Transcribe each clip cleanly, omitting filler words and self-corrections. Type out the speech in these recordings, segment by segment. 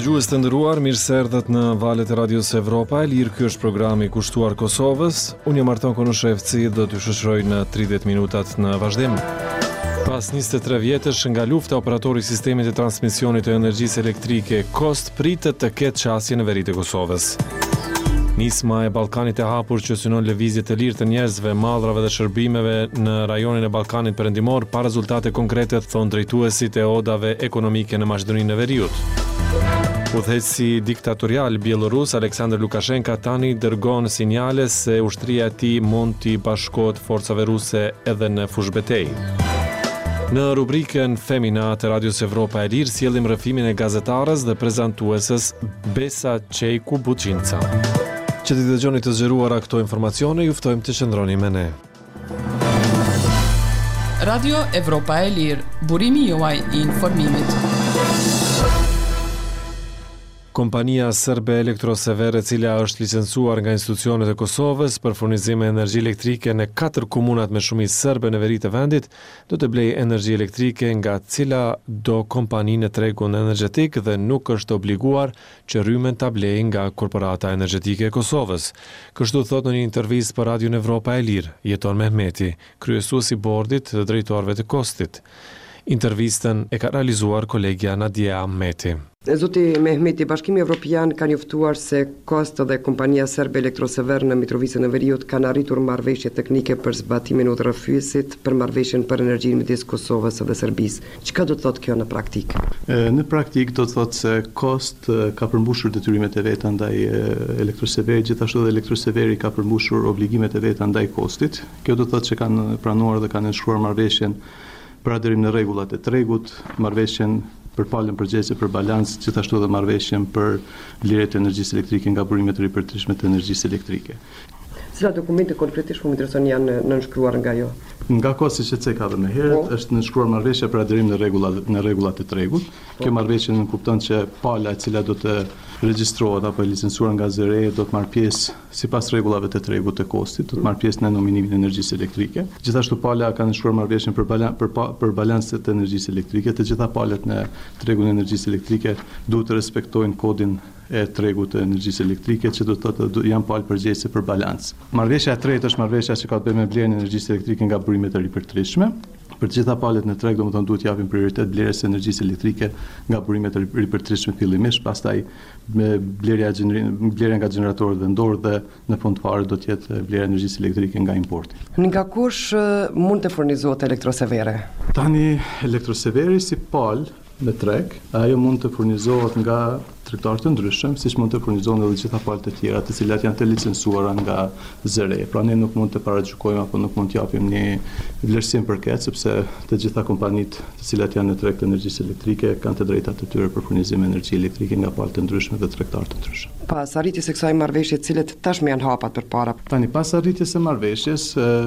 Dëgjues të nderuar, mirë se erdhët në valët e Radios Evropa. Ky është programi i kushtuar Kosovës. Unë jam Arton Konushevci, do t'ju shoqëroj në 30 minutat në vazhdim. Pas 23 vjetësh nga lufta, operatori i sistemit të transmisionit të energjisë elektrike KOST pritet të ketë qasje në veri të Kosovës. Nisma e Ballkanit e hapur që synon lëvizje të lirë të njerëzve, mallrave dhe shërbimeve në rajonin e Ballkanit Perëndimor pa rezultate konkrete, thon drejtuesit e odave ekonomike në Maqedoninë e Veriut. Udhëheqësi diktatorial bielorus Aleksandr Lukashenka tani dërgon sinjale se ushtria e tij mund t'i bashkohet forcave ruse edhe në fushbetej. Në rubrikën Femina të Radios Evropa e Lirë sjellim rrëfimin e gazetarës dhe prezantuesës Besa Çejku Buçinca. Që t'i dëgjoni të zgjeruara këto informacione, ju ftojmë të qëndroni me ne. Radio Evropa e Lirë, burimi juaj i informimit. Kompania serbe Elektrosever, e cila është licencuar nga institucionet e Kosovës për furnizim e energji elektrike në 4 komunat me shumicë serbe në veri të vendit, do të blejë energji elektrike nga cila do kompani në tregun energjetik dhe nuk është obliguar që rrymen ta blejë nga Korporata Energjetike e Kosovës. Kështu thot në një intervistë për Radion Evropa e Lirë, Jeton Mehmeti, kryesuesi i bordit të drejtorëve të KOST-it. Intervistën e ka realizuar kolegja Nadia Ahmeti. Zoti Mehmeti, Bashkimi Evropian ka njoftuar se KOST dhe kompania serbe Elektrosever në Mitrovicën e Veriut kanë arritur marrëveshje teknike për zbatimin e udhërrëfyesit për marrëveshjen për energjinë midis Kosovës dhe Serbisë. Çka do të thotë kjo në praktikë? Në praktikë do të thotë se KOST ka përmbushur detyrimet e veta ndaj Elektroseverit, gjithashtu edhe Elektroseveri ka përmbushur obligimet e veta ndaj KOST-it. Kjo do të thotë që kanë pranuar dhe kanë nënshkruar marrëveshjen për aderim në rregullat e tregut, marrëveshjen për palën përgjegjëse për balans, gjithashtu edhe marrëveshjen për blerjet e energjisë elektrike nga burimet e ripërtërishme të energjisë elektrike. Cilat dokumente konkretisht më intereson janë nënshkruar nga jo? Nga KOST, siç e ka dhe më herët, është nënshkruar marrëveshja për aderim në rregullat e tregut. Kjo marrëveshje nënkupton që pala e cila do të regjistrohet apo e licencuar nga ZRE do të marrë pjesë sipas rregullave të tregut të KOST-it, do të marrë pjesë në nominimin e energjisë elektrike. Gjithashtu pala ka nënshkruar marrëveshjen për balanset të energjisë elektrike. Të gjitha palët në tregun e energjisë elektrike duhet të respektojnë kodin e tregut të energjisë elektrike, që do të thotë janë palë përgjegjëse për balans. Marrëveshja e tretë është marrëveshja që ka të bëjë me blerjen e energjisë elektrike nga burimet e ripërtërishme. Për të gjitha palët në treg, domethënë duhet japim prioritet blerjes së energjisë elektrike nga burimet e ripërtërishme fillimisht, pastaj me blerja nga gjeneratorët vendor dhe në fund fare do të jetë blerja e energjisë elektrike nga importi. Nga kush mund të furnizohet Elektroseveri? Tani Elektroseveri si palë në treg, ajo mund të furnizohet nga tregtarë të ndryshëm, siç mund të furnizohen edhe gjitha palët e tjera, të cilat janë të licencuara nga ZRE. Pra ne nuk mund të paragjykojmë apo nuk mund të japim një vlerësim përket, sepse të gjitha kompanitë të cilat janë në treg të energjisë elektrike kanë të drejtat e tyre për furnizim energji elektrike nga palët të ndryshme dhe tregtarë të ndryshëm. Pas arritjes së kësaj marrëveshje, cilet tashmë janë hapat përpara? Tani pas arritjes së marrëveshjes,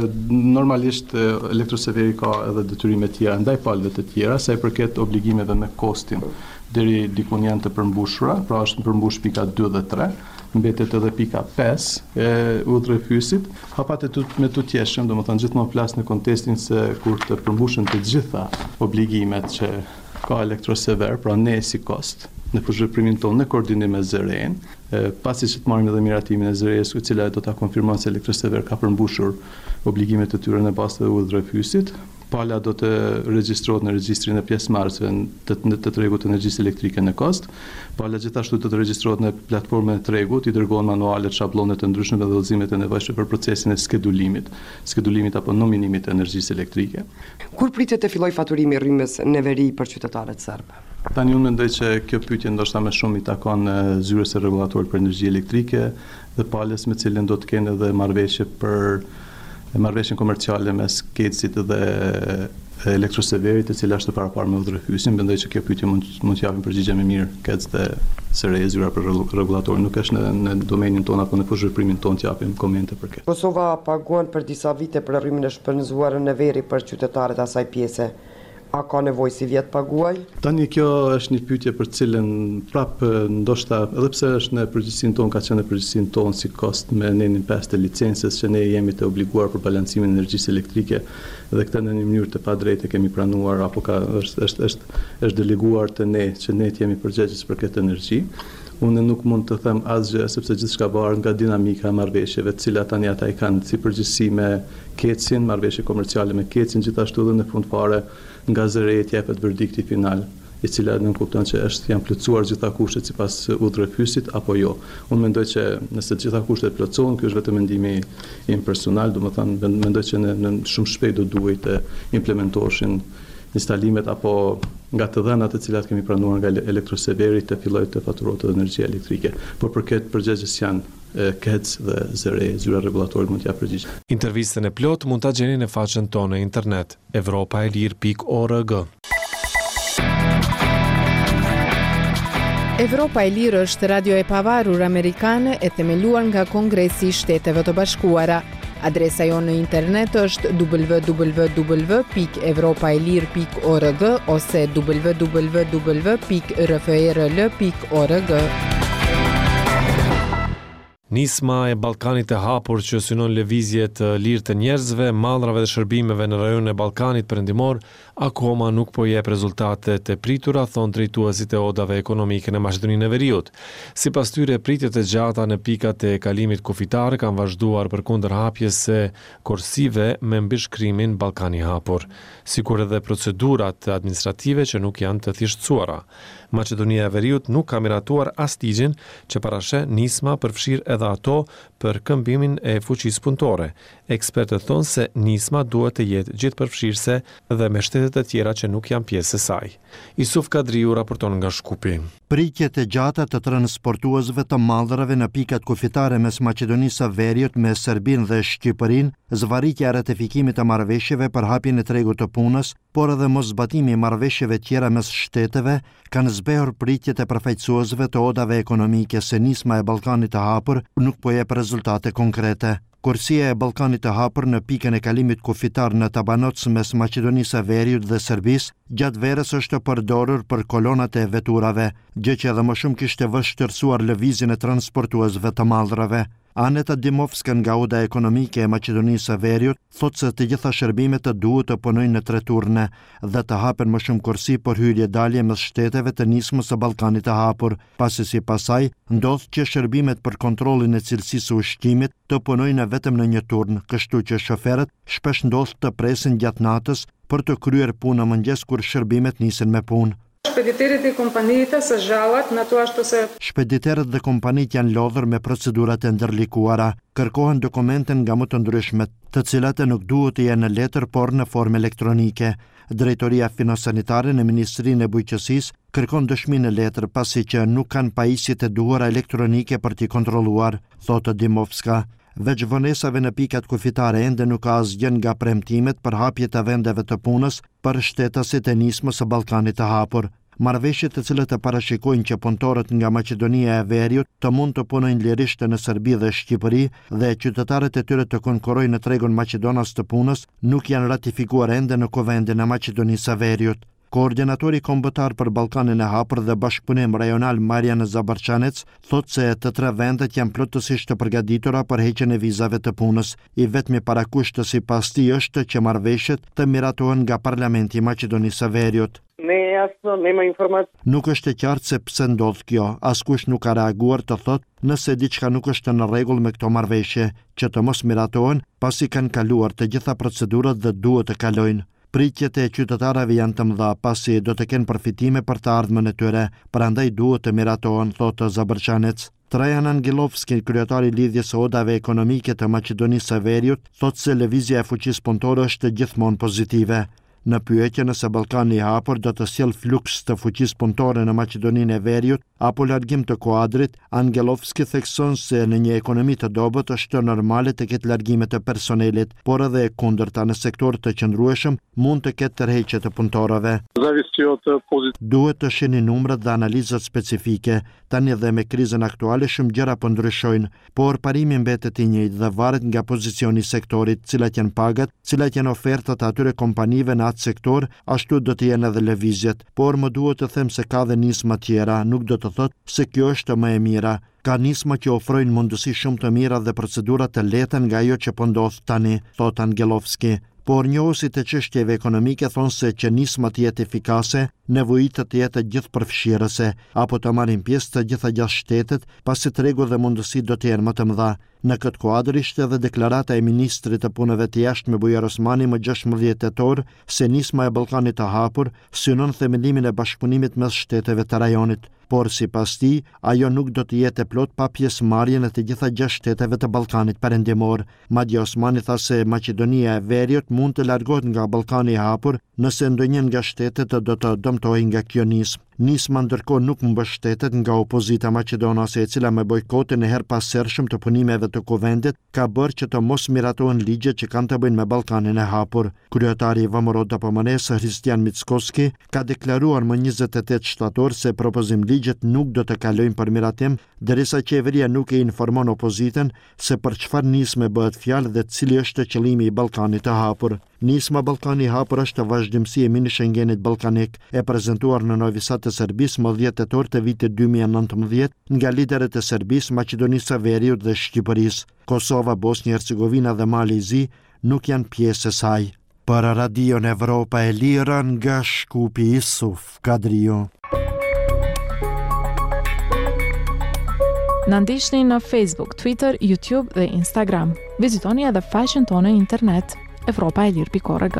normalisht Elektroseveri ka edhe detyrime të tjera ndaj palëve të tjera, sa i përket obligimeve me KOST-in. Deri dikun janë të përmbushura, pra është përmbush pika 2 dhe 3, mbetet edhe pika 5 e udhërrëfyesit. Hapat me të tjeshëm, domethënë gjithmonë flas në kontekstin se kur të përmbushen të gjitha obligimet që ka Elektrosever, pra ne si KOST, në fushëprimin tonë në koordinim me ZRE-n, pasi që të marrim edhe miratimin e ZRE-s, e cila do ta konfirmon se Elektrosever ka përmbushur obligimet e tyre në bazë të udhërrëfyesit. Pala do të regjistrohet në regjistrin e pjesëmarrësve të tregut të energjisë elektrike në KOST. Pala gjithashtu do të regjistrohet në platformën e tregut, i dërgohen manualet, shablonet të ndryshme dhe udhëzimet e nevojshme për procesin e skedulimit apo nominimit të energjisë elektrike. Kur pritet të fillojë faturimi i rrymës në veri për qytetarët serbë? Tani unë mendoj që kjo pyetje ndoshta më shumë i takon zyrës së rregullatorit për energji elektrike dhe palës me cilën do të kenë edhe marrëveshjen komerciale mes KEC-it dhe Elektroseverit, e cila është paraparë me udhërrëfyesin. Mendoj që kjo pyetje mund të japim përgjigje më mirë KEC dhe SRE, zyra për rregullatorin. Nuk është në domenin tonë apo në fushëprimin tonë të japim komente për këtë. Kosova paguan për disa vite për rrymin e shpenzuar në veri për qytetarët asaj pjese. A ka nevojë si vjet paguaj? Tani kjo është një pyetje për cilën prapë ndoshta edhe pse është në përgjegjësinë tonë, ka qenë në përgjegjësinë tonë si kost me nenin 5 të licencës që ne jemi të obliguar për balancimin e energjisë elektrike dhe këtë në një mënyrë të padrejtë kemi pranuar apo është deleguar te ne që ne jemi përgjegjës për këtë energji. Unë nuk mund të them asgjë sepse gjithçka varet nga dinamika e marrëveshjeve, të cilat tani ata i kanë si përgjegjësi me Kecin, marrëveshje komerciale me Kecin, gjithashtu edhe në fund fare nga zëret jepet verdikti final, i cila nuk kupton që janë plotësuar gjitha kushtet sipas udhërrefysit apo jo. Unë mendoj që nëse të gjitha kushtet plotësohen, ky është vetëm mendimi im personal, domethënë mendoj që në shumë shpejt do duhet të implementohen instalimet apo nga të dhënat të cilat kemi pranuar nga Elektroseveri të fillojë të faturohet energjia elektrike. Por për këtë përgjegjës janë KEC dhe ZRE, zyra rregullatorit mund t'ia përgjigjë. Intervistën e plot mund ta gjeni në faqen tonë në internet europaelir.org. Evropa e Lirë është radio e pavarur amerikane e themeluar nga Kongresi i Shteteve të Bashkuara. Adresa jonë në internet është www.europaelir.org ose www.rfrl.org. Nisma e Ballkanit të hapur që synon lëvizje të lirë të njerëzve, mallrave dhe shërbimeve në rajonin e Ballkanit perëndimor akoma nuk po jep rezultate të pritura, thon drejtuesit e odave ekonomike në Maqedoninë e Veriut. Sipas tyre, pritjet e gjata në pikat e kalimit kufitar kanë vazhduar përkundër hapjes së korsive me mbishkrimin Ballkani i hapur, sikur edhe procedurat administrative që nuk janë të thjeshtësuara. Maqedonia e Veriut nuk ka miratuar as ligjin që parashë nisma përfshir edhe ato për këmbimin e fuqisë punëtore. Ekspertët thonë se nisma duhet të jetë gjithëpërfshirëse dhe me shtetet e tjera që nuk janë pjesë e saj. Isuf Kadriu raporton nga Shkupi. Pritjet e gjata të transportuesve të mallrave në pikat kufitare mes Maqedonisë së Veriut me Serbinë dhe Shqipërinë, zvarritja e ratifikimit të marrëveshjeve për hapjen e tregut të punës, por edhe moszbatimi i marrëveshjeve tjera mes shteteve kanë zbehur pritjet e përfaqësuesve të odave ekonomike se nisma e Ballkanit të hapur nuk po jep rezultate konkrete. Kursia e Ballkanit të hapur në pikën e kalimit kufitar në Tabanoc mes Maqedonisë së Veriut dhe Serbisë gjatë verës është përdorur për kolonat e veturave, gjë që edhe më shumë kishte vështirësuar lëvizjen e transportuesve të mallrave. Aneta Dimovska nga Oda Ekonomike e Maqedonisë së Veriut thotë se të gjitha shërbimet të duhet të punojnë në 3 turne dhe të hapen më shumë kursi për hyrje-dalje mes shteteve të nismës së Ballkanit të hapur, pasi sipas saj ndodh që shërbimet për kontrollin e cilësisë së ushqimit të punojnë vetëm në një turn, kështu që shoferët shpesh ndodh të presin gjatë natës për të kryer punë në mëngjes kur shërbimet nisen me punë. Shpediterët e kompanitë së zhallat në to ashtu se Shpediterët dhe kompanitë janë lodhur me procedurat e ndërlikuara. Kërkohen dokumente nga më të ndryshmet, të cilat nuk duhet të jenë në letër por në formë elektronike. Drejtoria Finosanitare në Ministrinë e Bujqësisë kërkon dëshmi në letër pasi që nuk kanë pajisjet e duhura elektronike për t'i kontrolluar, thotë Dimovska. Veç vonesave në pikat kufitare ende nuk ka asgjë nga premtimet për hapje të vendeve të punës për shtetasit e nismës së Ballkanit të hapur. Marrëveshjet të cilët e parashikojnë që punëtorët nga Maqedonia e Veriut të mund të punojnë lirisht në Serbi dhe Shqipëri dhe qytetarët e tyre të konkurrojnë në tregun maqedonas të punës nuk janë ratifikuar ende në Kuvendin e Maqedonisë së Veriut. Koordinatori kombëtar për Ballkanin e hapur dhe bashkëpunim rajonal Marian Zabarçanec thotë se të 3 vendet janë plotësisht të përgatitura për heqjen e vizave të punës. I vetmi parakusht sipas tij është që marrëveshjet të miratohen nga Parlamenti i Maqedonisë së Veriut. Nuk është e qartë se pse ndodh kjo. Askush nuk ka reaguar të thotë nëse diçka nuk është në rregull me këto marrëveshje, që të mos miratohen pasi kanë kaluar të gjitha procedurat dhe duhet të kalojnë. Pritjet e qytetarëve janë të mëdha pasi do të kenë përfitime për të ardhmen e tyre, prandaj duhet të miratohen, thotë Zabarçanec. Trajan Angelovski, kryetari i lidhjes së odave ekonomike të Maqedonisë së Veriut, thotë se lëvizja e fuqisë punëtore është gjithmonë pozitive. Në pyetje nëse Ballkani i hapur do të sjellë fluks të fuqisë punëtore në Maqedoninë e Veriut apo largim të kuadrit, Angelovski thekson se në një ekonomi të dobët është normale të ketë largime të personelit, por edhe e kundërta në sektor të qëndrueshëm mund të ketë tërheqje të punëtorëve. Duhet të shihni numrat dhe analizat specifike. Tani dhe me krizën aktuale shumë gjëra po ndryshojnë, por parimi mbetet i njëjtë dhe varet nga pozicioni i sektorit, cilat janë pagat, cilat janë ofertat atyre kompanive në atë sektor, ashtu do të jenë edhe lëvizjet, por më duhet të them se ka dhe nisma tjera, nuk do të thotë se kjo është më e mira. Ka nisma që ofrojnë mundësi shumë të mira dhe procedura të lehta nga ajo që po ndodh tani, thot Angelovski. Por njohësit e çështjeve ekonomike thonë se që nisma të jetë efikase, nevojitet të jetë gjithëpërfshirëse, apo të marrin pjesë të gjitha 6 shtetet, pasi tregu dhe mundësi do të jenë më të mëdha. Në këtë kuadër ishte edhe deklarata e ministrit të punëve të jashtme Bujar Osmani më 16 tetor se nisma e Ballkanit të hapur synon themelimin e bashkëpunimit mes shteteve të rajonit. Por sipas tij, ajo nuk do të jetë plot pa pjesëmarrjen e të gjitha 6 shteteve të Ballkanit Perëndimor. Madje Osmani tha se Maqedonia e Veriut mund të largohet nga Ballkani i hapur nëse ndonjë nga shtetet do të dëmtojë nga kjo nismë. Nisma ndërkohë nuk mbështetet nga opozita maqedonase, e cila me bojkotin e herpasershëm të punimeve të kuvendit ka bërë që të mos miratohen ligjet që kanë të bëjnë me Ballkanin e hapur. Kryetari i VMRO-DPMNE Hristian Mickoski ka deklaruar më 28 shtator se propozim ligjet nuk do të kalojnë për miratim derisa qeveria nuk e informon opozitën se për çfarë nisme bëhet fjalë dhe cili është qëllimi i Ballkanit të hapur. Nisma Ballkani i hapur është vazhdimsi e mini Schengenit ballkanik, e prezantuar në Novi Sad të Serbisë më 10 tetor të vitit 2019 nga liderët e Serbisë, Maqedonisë së Veriut dhe Shqipërisë. Kosova, Bosnia Hercegovina dhe Mali i Zi nuk janë pjesë e saj. Për Radion Evropa e Lira nga Shkupi Isuf Kadriu. Na ndiqni në Facebook, Twitter, YouTube dhe Instagram. Vizitoni edhe faqen tonë në internet evropaelir.org.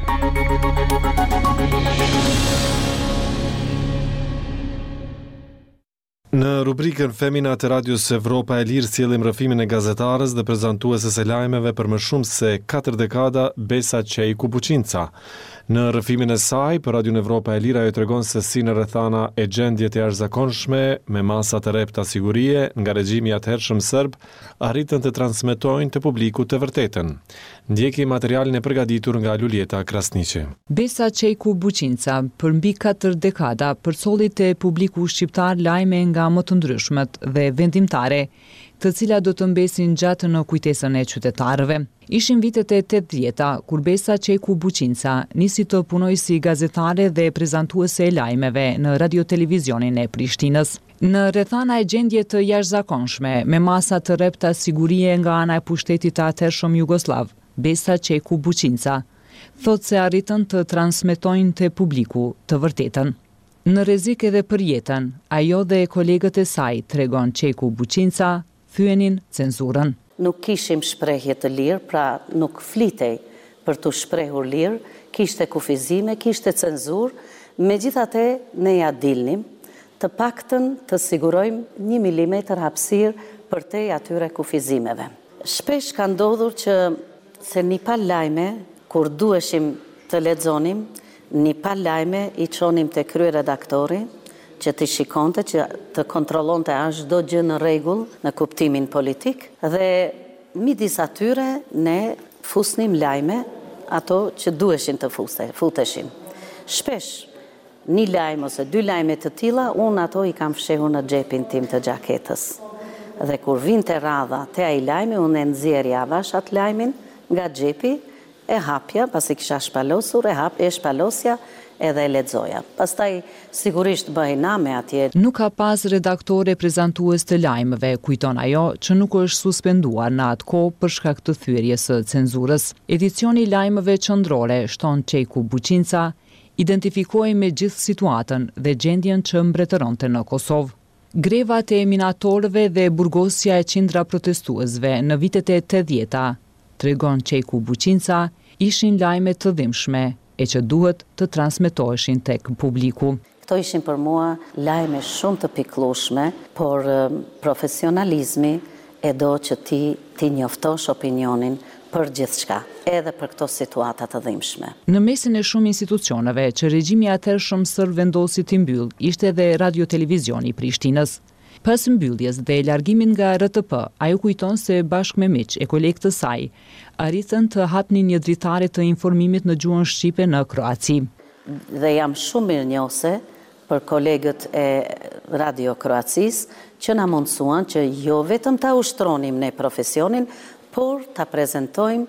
Në rubrikën Femina të Radios Evropa e Lirë sjellim rrëfimin e gazetarës dhe prezantueses së lajmeve për më shumë se 4 dekada Besa Qejku Buqinca. Në rrëfimin e saj për Radion Evropa e Lirë ajo tregon se si në rrethana e gjendjet e jashtëzakonshme me masa të repta sigurie nga regjimi i atëhershëm serb arritën të transmetojnë të publikut të vërtetën. Ndjeki materialin e përgatitur nga Lulieta Krasniqi. Besa Qejku Buqinca për mbi 4 dekada përcolli te publiku shqiptar lajme nga më të ndryshmet dhe vendimtare, të cilat do të mbesin gjatë në kujtesën e qytetarëve. Ishin vitet e 80-ta kur Besa Qejku Buqinca nisi të punojë si gazetare dhe prezantuese e lajmeve në radio-televizionin e Prishtinës. Në rrethana e gjendje të jashtëzakonshme, me masa të repta sigurie nga ana e pushtetit të atëhershëm Jugosllav, Besa Qejku Buqinca thotë se arritën të transmetojnë te publiku të vërtetën. Në rrezik edhe për jetën, ajo dhe kolegët e saj, tregon Qejku Buqinca, thyenin cenzurën. Nuk kishim shprehje të lirë, pra nuk flitej për të shprehur lirë, kishte kufizime, kishte cenzurë, megjithatë ne ja dilnim, të paktën të sigurojmë 1 milimetër hapësirë për te atyre kufizimeve. Shpesh ka ndodhur që se një pal lajme, kur duheshim të lexonim, një pal lajme i çonim te kryeredaktori, që të shikonte, që të kontrollonte a çdo gjë në rregull në kuptimin politik dhe midis atyre ne fusnim lajme ato që duheshin të futeshin. Shpesh një lajm ose 2 lajme të tilla unë ato i kam fshehur në xhepin tim të xhaketës. Dhe kur vinte radha te ai lajmi, unë e nxjerrja avash atë lajmin nga xhepi, e hapja, pasi kisha shpalosur, e shpalosja edhe e lexoja. Pastaj sigurisht bëhej me atje. Nuk ka pas redaktore prezantues të lajmeve, kujton ajo, që nuk është suspenduar në atë kohë për shkak të thyerjes së cenzurës. Edicioni i lajmeve qendrore, shton Qejku Buqinca, identifikoi me gjithë situatën dhe gjendjen që mbretëronte në Kosovë. Grevat e minatorëve dhe burgosja e qindra protestuesve në vitet e 80-ta, tregon Qejku Buqinca, ishin lajme të dhimbshme e që duhet të transmetoheshin tek publiku. Këto ishin për mua lajme shumë të pikëllueshme, por profesionalizmi e do që ti njoftosh opinionin për gjithçka, edhe për këto situata të dhimbshme. Në mesin e shumë institucioneve që regjimi i atëhershëm serb vendosi t'i mbyll, ishte edhe radio-televizioni i Prishtinës. Pas mbylljes dhe largimin nga RTP, ajo kujton se bashkë me miq e kolegë të saj, arritën të hapnin një dritare të informimit në gjuhën shqipe në Kroaci. Dhe jam shumë mirënjohëse për kolegët e Radio Kroacis që na mundsuan që jo vetëm ta ushtronim ne profesionin, por ta prezantojmë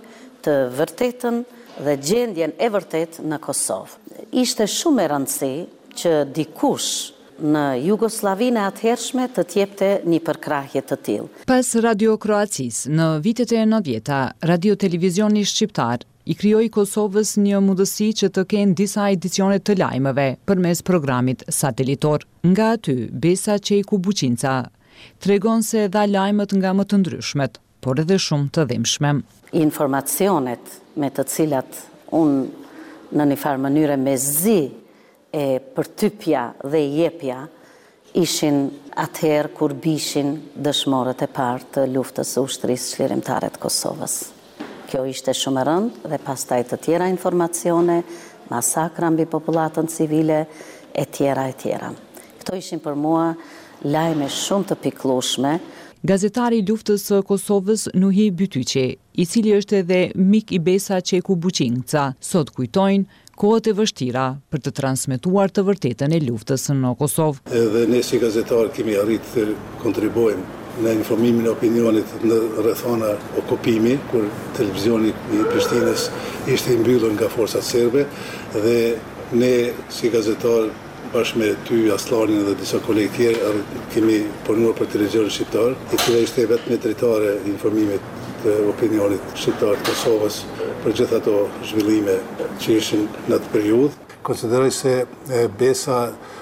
të vërtetën dhe gjendjen e vërtet në Kosovë. Ishte shumë e rëndësishme që dikush në Jugosllavinë e atëhershme të jepte një përkrahje të tillë. Pas Radio Kroacisë, në vitet e 90-ta, Radio Televizioni Shqiptar i krijoi Kosovës një mundësi që të kenë disa edicione të lajmeve përmes programit satelitor. Nga aty, Besa Qejku Buqinca tregon se dha lajmet nga më të ndryshmet, por edhe shumë të dhimbshme. Informacionet me të cilat unë në një farë mënyre me zi e përtypja dhe jepja ishin atëherë kur bishin dëshmorët e parë të luftës së ushtrisë çlirimtare të Kosovës. Kjo ishte shumë e rëndë dhe pastaj të tjera informacione, masakra mbi popullatën civile e tjera e tjera. Këto ishin për mua lajme shumë të pikëllueshme. Gazetari i luftës së Kosovës Nuhi Bytyqi, i cili është edhe mik i Besa Qejku Buqinca, sot kujtojnë kohët e vështira për të transmetuar të vërtetën e luftës në Kosovë. Edhe ne si gazetar kemi arritë të kontribuojmë në informimin e opinionit në rrethana okupimi, kur televizioni i Prishtinës ishte i mbyllur nga forcat serbe dhe ne si gazetar bashkë me ty, Aslanin dhe disa kolegë tjerë, kemi punuar për televizionin shqiptar, i cila ishte vetëm drejtare e informimit të opinionit shqiptar të Kosovës për gjithë ato zhvillime që ishin në atë periudhë. Konsideroj se Besa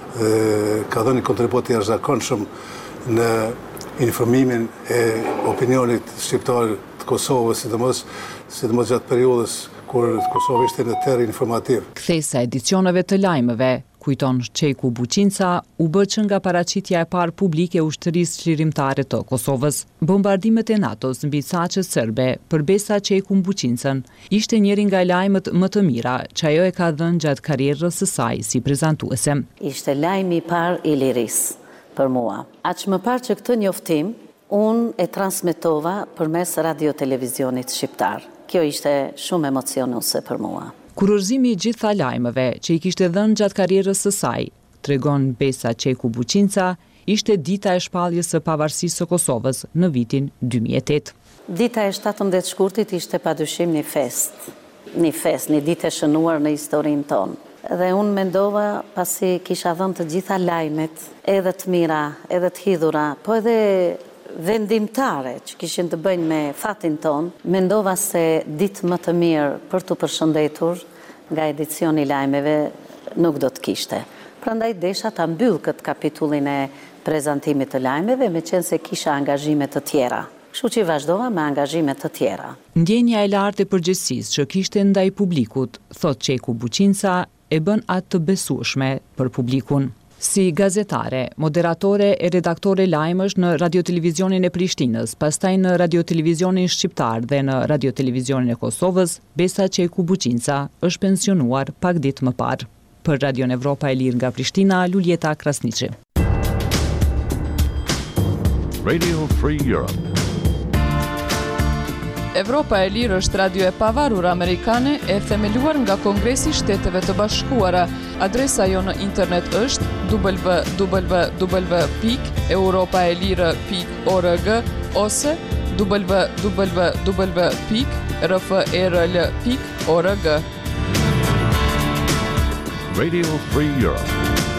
ka dhënë një kontribut të jashtëzakonshëm në informimin e opinionit shqiptar të Kosovës, sidomos gjatë periudhës kur Kosova ishte në terr informativ. Kthesa edicioneve të lajmeve, kujton Qejku Buqinca, u bë që nga paraqitja e parë publike e ushtrisë çlirimtare të Kosovës. Bombardimet e NATO-s mbi saqet serbe për Besa Qejku Buqincën ishte njëri nga lajmet më të mira që ajo e ka dhënë gjatë karrierës së saj si prezantuese. Ishte lajmi i parë i lirisë për mua. Aq më parë që këtë njoftim unë e transmetova përmes radio televizionit shqiptar. Kjo ishte shumë emocionuese për mua. Kurorëzimi i gjitha lajmeve që i kishte dhënë gjatë karrierës së saj, tregon Besa Qejku Buqinca, ishte dita e shpalljes së pavarësisë së Kosovës në vitin 2008. Dita e 17 shkurtit ishte padyshim një fest, një ditë e shënuar në historinë tonë. Dhe unë mendova, pasi kisha dhënë të gjitha lajmet, edhe të mira, edhe të hidhura, po edhe vendimtare që kishin të bëjnë me fatin ton, mendova se ditë më të mirë për të përshëndetur nga edicioni lajmeve nuk do të kishte. Prandaj desha ta mbyll këtë kapitullin e prezantimit të lajmeve, me qenë se kisha angazhime të tjera. Kështu që vazhdova me angazhime të tjera. Ndjenja e lartë e përgjegjësisë që kishte ndaj publikut, thot Qejku Buqinca, e bën atë të besueshme për publikun. Si gazetare, moderatore e redaktore lajmësh në Radio-Televizionin e Prishtinës, pastaj në Radio-Televizionin Shqiptar dhe në Radio-Televizionin e Kosovës, Besa Qejku Buqinca është pensionuar pak ditë më parë. Për Radion Evropa e Lirë nga Prishtina, Luljeta Krasniqi. Radio Free Europe. Evropa e Lirë është radio e pavarur amerikane e themeluar nga Kongresi i Shteteve të Bashkuara. Adresa jo në internet është www.europaelire.org ose www.rfrl.org. Radio Free Europe.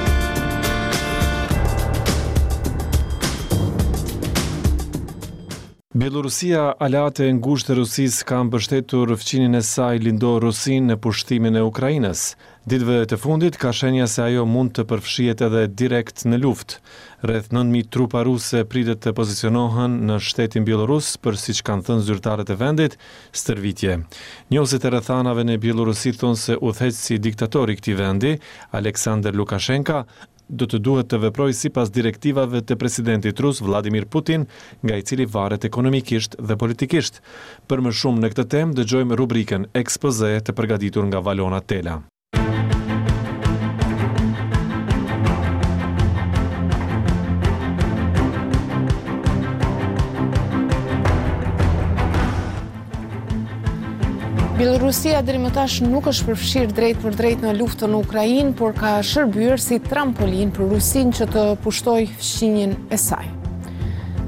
Bielorusia, aleate e ngushtë e Rusisë, ka mbështetur fqinin e saj Lindo-Rusin në pushtimin e Ukrainës. Ditëve të fundit ka shenja se ajo mund të përfshihet edhe direkt në luftë. Rreth 9.000 trupa ruse pritet të pozicionohen në shtetin bielorus për, siç kanë thënë zyrtarët e vendit, stërvitje. Njohësit e rrethanave në Bielorusi thonë se udhëheqësi diktatori i këtij vendi, Aleksandr Lukashenka, do të duhet të veprojë sipas direktivave të presidentit rus Vladimir Putin, nga i cili varet ekonomikisht dhe politikisht. Për më shumë në këtë temë dëgjojmë rubrikën Ekspoze të përgatitur nga Valona Tela. Bielorusia deri më tash nuk është përfshirë drejt për drejt në luftën në Ukrainë, por ka shërbyer si trampolin për Rusinë që të pushtojë fqinjen e saj.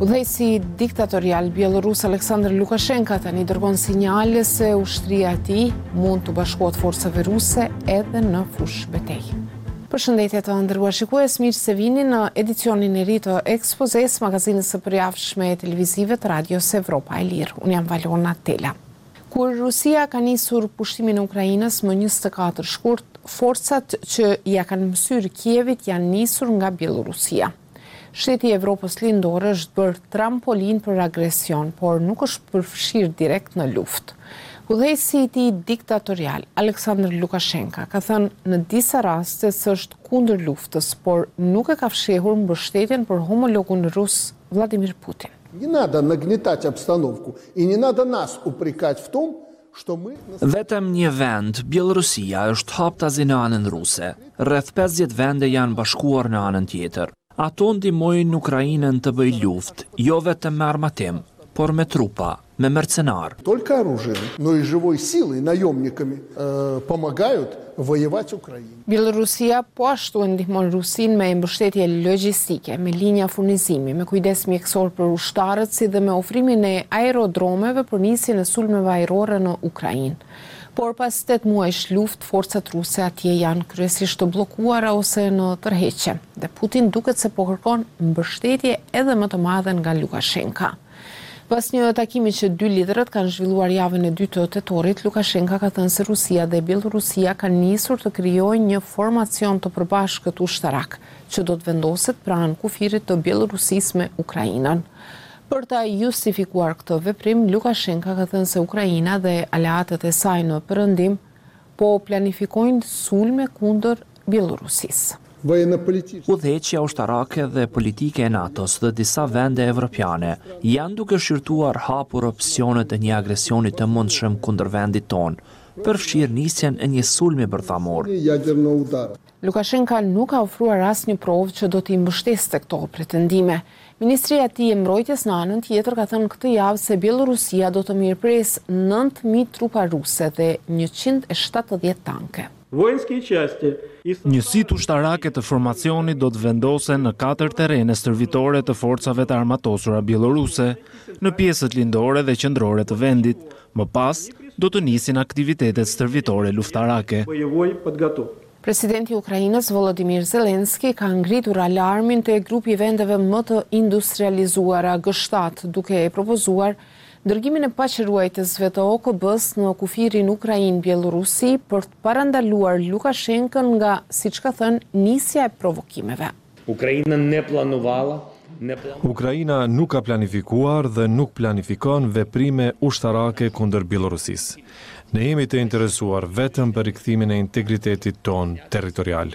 Udhëheqësi diktatorial bielorus Aleksandr Lukashenko tani dërgon sinjale se ushtria e tij mund të bashkohet forcave ruse edhe në fushë betejë. Përshëndetje të nderuar shikues, mirë se vini në edicionin e ri të Ekspozes, magazinës së përjavshme televizive të Radios Evropa e Lirë. Unë jam Valona Tela. Kur Rusia ka nisur pushtimin e Ukrainës më 24 shkurt, forcat që ja kanë mësyrë Kievit janë nisur nga Bielorusia. Shteti i Evropës Lindore është bërë trampolin për agresion, por nuk është përfshirë direkt në luftë. Udhëheqësi i tij diktatorial, Aleksandr Lukashenko, ka thënë në disa raste se është kundër luftës, por nuk e ka fshehur mbështetjen për homologun rus Vladimir Putin. Не надо нагнетать обстановку и не надо нас упрекать в том, что мы... Vetëm një vend, Bielorusia, është haptazi në anën ruse. Rreth 50 vende janë bashkuar në anën tjetër. Ato ndihmojnë Ukrainën të bëjë luftë, jo vetëm me armatim, por me trupa, me mercenar. Только оружием, но и живой силой, наемниками помогают воевать Украине. Bielorusia po ashtu ndihmon Rusin me mbështetje logjistike, me linja furnizimi, me kujdes mjekësor për ushtarët, si dhe me ofrimin e aerodromeve për nisjen e sulmeve ajrore në Ukrainë. Por pas 8 muajsh luftë, forcat ruse atje janë kryesisht të bllokuara ose në tërheqje, dhe Putin duket se po kërkon mbështetje edhe më të madhe nga Lukashenko. Pas një takimi që dy liderët kanë zhvilluar javën e 2 të tetorit, Lukashenko ka thënë se Rusia dhe Bielorusia kanë nisur të krijojnë një formacion të përbashkët ushtarak, që do të vendoset pranë kufirit të Bielorusisë me Ukrainën. Për ta justifikuar këtë veprim, Lukashenko ka thënë se Ukraina dhe aleatët e saj në perëndim po planifikojnë sulme kundër Bielorusisë. Udhëheqja ushtarake dhe politike e NATO-s dhe disa vende evropiane janë duke shqyrtuar hapur opsionet e një agresioni të mundshëm kundër vendit tonë, përfshirë nisjen e një sulmi bërthamor. Lukashenko nuk ka ofruar asnjë provë që do t'i mbështeste këto pretendime. Ministria e tij e mbrojtjes në anën tjetër ka thënë këtë javë se Bielorusia do të mirëpresë 9.000 trupa ruse dhe 170 tanke. Njësitë ushtarake të formacionit do të vendosen në 4 terrene stërvitore të forcave të armatosura bieloruse, në pjesët lindore dhe qendrore të vendit. Më pas, do të nisin aktivitetet stërvitore luftarake. Presidenti i Ukrainës Volodymyr Zelensky ka ngritur alarmin te grupi vendeve më të industrializuara G7, duke e propozuar dërgimin e paqëruajtësve të OKB-s në kufirin Ukrainë-Bielorusi për të parandaluar Lukashenkën nga, siç ka thënë, nisja e provokimeve. Ukraina nuk ka planifikuar dhe nuk planifikon veprime ushtarake kundër Bielorusisë. Ne jemi të interesuar vetëm për rikthimin e integritetit ton territorial.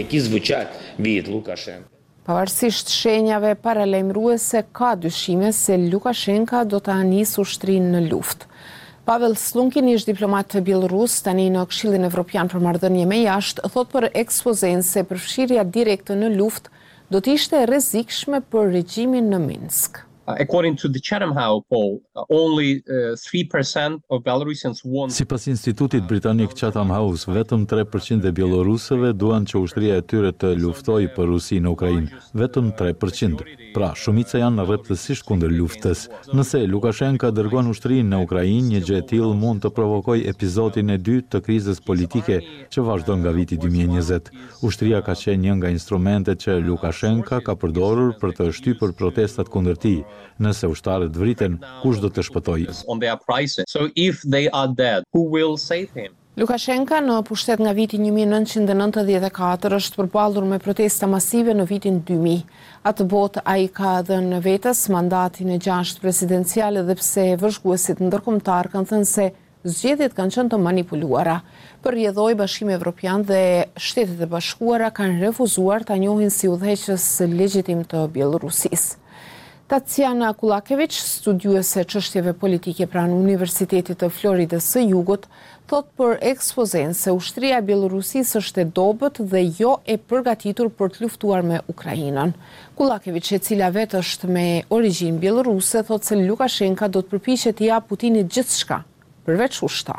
Pavarësisht shenjave paralajmëruese, ka dyshime se Lukashenko do ta nisë ushtrinë në luftë. Pavel Slunkin, ish diplomat bielorus, tani në Këshillin Evropian për marrëdhënie me jashtë, thot për Ekspozen se përfshirja direkte në luftë do të ishte rrezikshme për regjimin në Minsk. According to the Chatham House poll, only 3% of Belarusians want... Sipas institutit britanik Chatham House, vetëm 3% e bielorusëve duan që ushtria e tyre të luftojë për Rusinë në Ukrainë. Vetëm 3%. Pra, shumica janë rreptësisht kundër luftës. Nëse Lukashenko dërgon ushtrinë në Ukrainë, një gjë e tillë mund të provokojë episodin e dytë të krizës politike që vazhdon nga viti 2020. Ushtria ka qenë një nga instrumentet që Lukashenko ka përdorur për të shtypur protestat kundër tij. Nëse ushtarët vriten, kush do të shpëtojë? So if they are dead, who will save him? Lukashenko në pushtet nga viti 1994 është përballur me protesta masive në vitin 2000. Atë botë ai ka dhënë vetes mandatin e 6 presidenciale dhe pse vëzhguesit ndërkombëtar kanë thënë se zgjedhjet kanë qenë të manipuluara. Përrjedhoi Bashkimi Evropian dhe Shtetet e Bashkuara kanë refuzuar ta njohin si udhëheqës legjitim të Bielorusisë. Tatjana Kulakevic, studiuese çështjeve politike pranë Universitetit të Floridës së Jugut, thot për Ekspozen se ushtria e Bielorusisë është e dobët dhe jo e përgatitur për të luftuar me Ukrainën. Kulakevic, e cila vetë është me origjinë bieloruse, thot se Lukashenko do të përpiqet t'i japë Putinit gjithçka, përveç ushtar.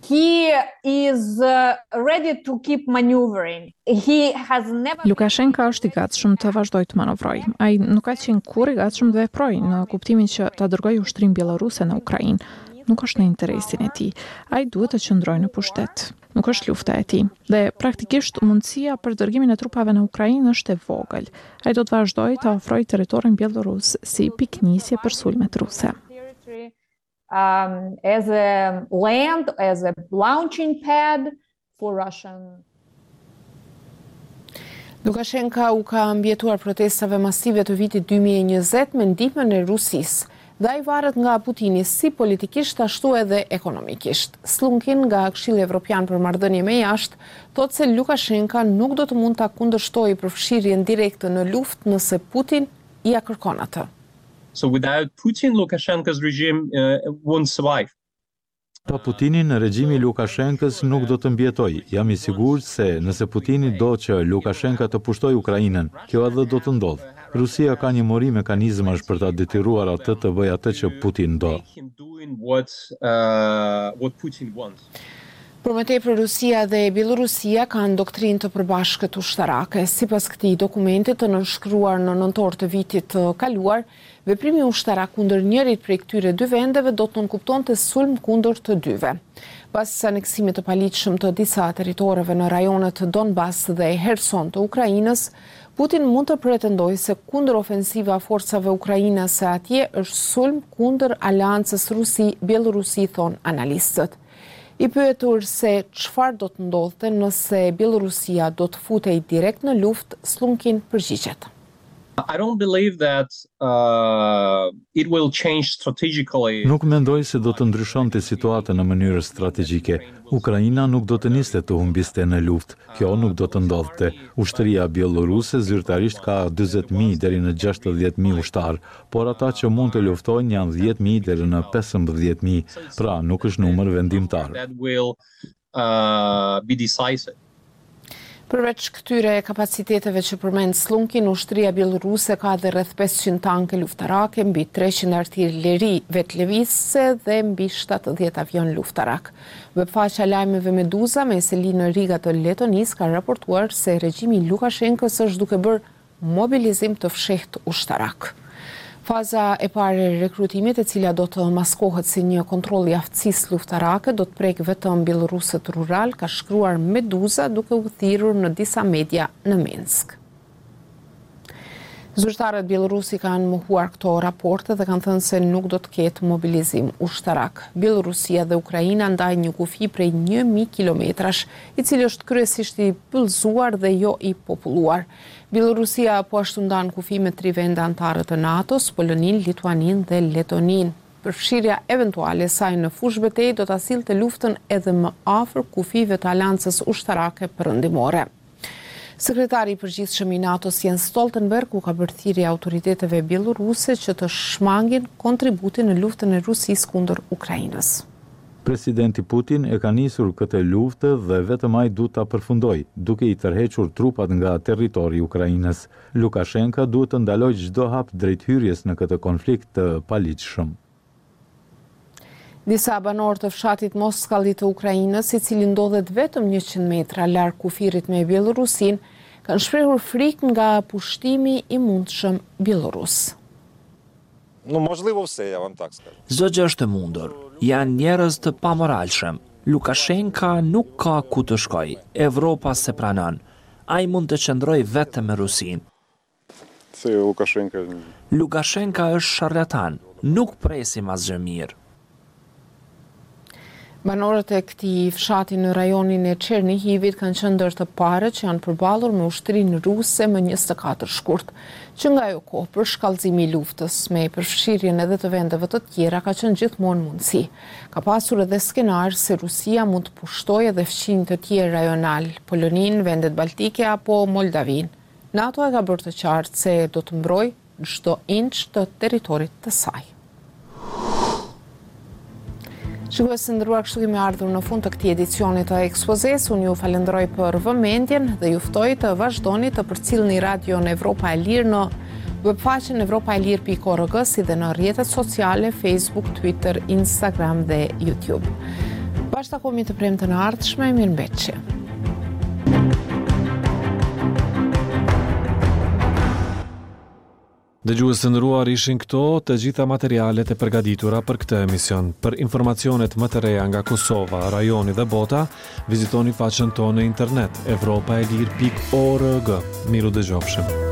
He is ready to keep maneuvering. He has never Lukashenko është i gatshëm të vazhdojë të manovrojë. Ai nuk ka qenë kurrë i gatshëm të veprojë në kuptimin që ta dërgojë ushtrim bieloruse në Ukrainë. Nuk është në interesin e tij. Ai duhet të qëndrojë në pushtet. Nuk është lufta e tij. Dhe praktikisht mundësia për dërgimin e trupave në Ukrainë është e vogël. Ai do të vazhdojë të ofrojë territorin bielorus si piknisje për sulmet ruse. As a land, as a launching pad for Russian. Lukashenko u ka mbjetuar protestave masive të vitit 2020 me ndihmën e Rusisë. Dhe ai varet nga Putini si politikisht ashtu edhe ekonomikisht. Slunkin nga Këshilli Evropian për marrëdhënie me jashtë thotë se Lukashenko nuk do të mund ta kundërshtojë përfshirjen direkte në luftë nëse Putin ia kërkon atë. So without Putin, Lukashenko's regime won't survive. Pa Putinin, regjimi i Lukashenkës nuk do të mbjetojë. Jam i sigurt se nëse Putini do që Lukashenko të pushtojë Ukrainën, kjo edhe do të ndodhë. Rusia ka një mori mekanizmash për ta detyruar atë të bëjë atë që Putin do. Për më tepër, Rusia dhe Bielorusia kanë doktrinë të përbashkët ushtarake. Sipas këtij dokumenti të nënshkruar në nëntor të vitit të kaluar, veprimi ushtarak kundër njërit prej këtyre dy vendeve do të nënkuptonte sulm kundër të dyve. Pas aneksimit të paligjshëm të disa territoreve në rajonet Donbas dhe Kherson të Ukrainës, Putin mund të pretendojë se kundër ofensiva forcave ukrainase atje është sulm kundër aleancës Rusi-Bielorusi, thon analistët. I pyetur se çfarë do të ndodhte nëse Bielorusia do të futej direkt në luftë, Slunkin përgjigjet. I don't believe that it will change strategically. Nuk mendoj se do të ndryshonte situata në mënyrë strategjike. Ukraina nuk do të niste të humbiste në luftë. Kjo nuk do të ndodhte. Ushtria bieloruse zyrtarisht ka 40.000 deri në 60.000 ushtar, por ata që mund të luftojnë janë 10.000 deri në 15.000, pra nuk është numër vendimtar. That will be decisive. Përveç këtyre kapaciteteve që përmend Slunkin, ushtria bieloruse ka dhe rreth 500 tanke luftarake, mbi 300 artilleri leri vetlëvizëse dhe mbi 70 avion luftarak. Webfaqja lajmeve Meduza me Selinë Riga të Letonisë ka raportuar se regjimi i Lukashenkës është duke bërë mobilizim të fshehtë ushtarak. Faza e parë e rekrutimit, e cila do të maskohet si një kontroll i aftësisë luftarake, do të prek vetëm bielorusët rural, ka shkruar Meduza duke u thirrur në disa media në Minsk. Zyrtarët bielorusi kanë mohuar këto raporte dhe kanë thënë se nuk do të ketë mobilizim ushtarak. Bielorusia dhe Ukraina ndajnë një kufi prej 1000 kilometrash, i cili është kryesisht i pëllzuar dhe jo i populluar. Bielorusia po ashtu ndan kufi me 3 vende anëtare të NATO-s, Polonin, Lituanin dhe Letonin. Përfshirja eventuale e saj në fushë betejë do ta sillte luftën edhe më afër kufive të aleancës ushtarake perëndimore. Sekretari i përgjithshëm i NATO-s Jens Stoltenberg u ka bërë thirrje autoriteteve bieloruse që të shmangin kontributin në luftën e Rusisë kundër Ukrainës. Presidenti Putin e ka nisur këtë luftë dhe vetëm ai duhet ta përfundojë, duke i tërhequr trupat nga territori i Ukrainës. Lukashenko duhet të ndalojë çdo hap drejt hyrjes në këtë konflikt të paligjshëm. Disa banorë të fshatit Moskalli të Ukrainës, i cili ndodhet vetëm 100 metra larg kufirit me Bielorusin, kanë shprehur frikë nga pushtimi i mundshëm bielorus. Çdo gjë është e mundur. Janë njerëz të pamoralshëm. Lukashenko nuk ka ku të shkojë. Evropa se pranon. Ai mund të qëndrojë vetëm me Rusin. Lukashenko është sharlatan. Nuk presim asgjë mirë. Banorët e këtij fshati në rajonin e Çernihivit kanë qenë ndër të parët që janë përballur me ushtrinë ruse më 24 shkurt, që nga ajo kohë për shkallëzimi i luftës me përfshirjen edhe të vendeve të tjera ka qenë gjithmonë mundësi. Ka pasur edhe skenar se Rusia mund të pushtojë edhe fqinj të tjerë rajonal, Polonin, vendet baltike apo Moldavin. NATO e ka bërë të qartë se do të mbrojë çdo inç të territorit të saj. Shikues të nderuar, kështu kemi ardhur në fund të këtij edicioni të ekspozes. Unë ju falenderoj për vëmendjen dhe ju ftoj të vazhdoni të përcjellni radion Evropa e Lirë në webfaqen evropaelir.org, si dhe në rrjetet sociale Facebook, Twitter, Instagram dhe YouTube. Bashkë takohemi të premte në ardhshme, mirëmbëjtje. Dëgjues të nderuar, ishin këto të gjitha materialet e përgatitura për këtë emision. Për informacionet më të reja nga Kosova, rajoni dhe bota, vizitoni faqen tonë në internet evropaelir.org. Miru dëgjofshim.